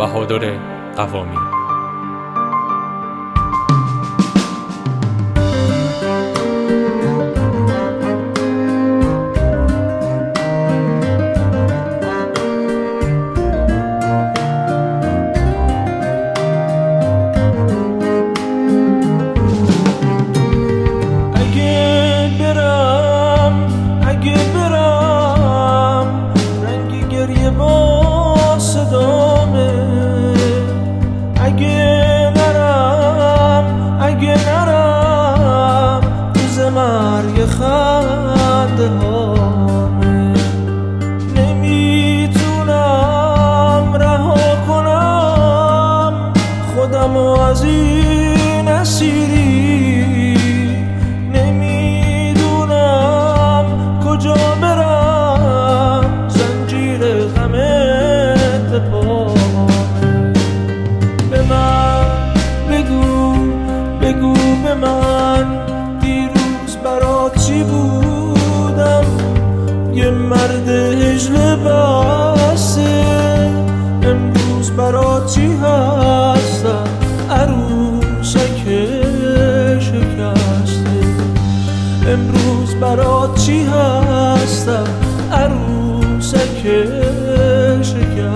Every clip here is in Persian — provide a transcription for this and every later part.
بهادر قوامی. مرگ خنده هامه نمیتونم رها کنم خودمو از این اسیری، نمیدونم کجا برم، زنجیر غمت به پامه. به من بگو به من برات چی بودم؟ یه مرد هجله بسته. امروز برات چی هستم؟ عروسک شکسته. امروز برات چی هستم؟ عروسک شکسته.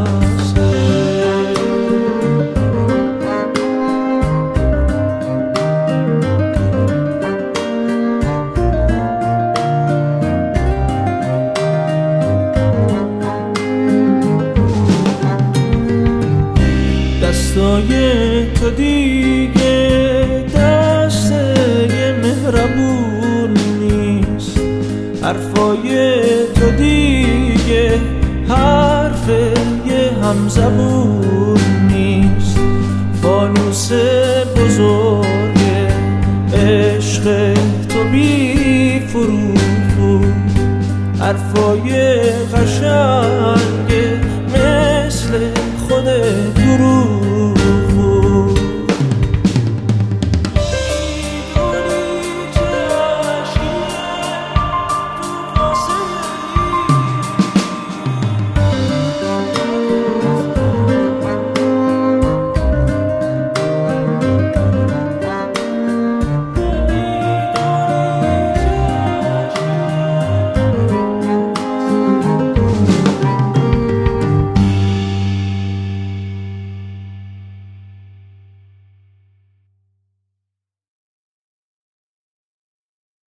دستای تو دیگه دسته مهربون نیست، حرفای تو دیگه حرف یه همزبون نیست. فانوس بزرگ عشق تو بی فروغ بود، حرفای قشنگ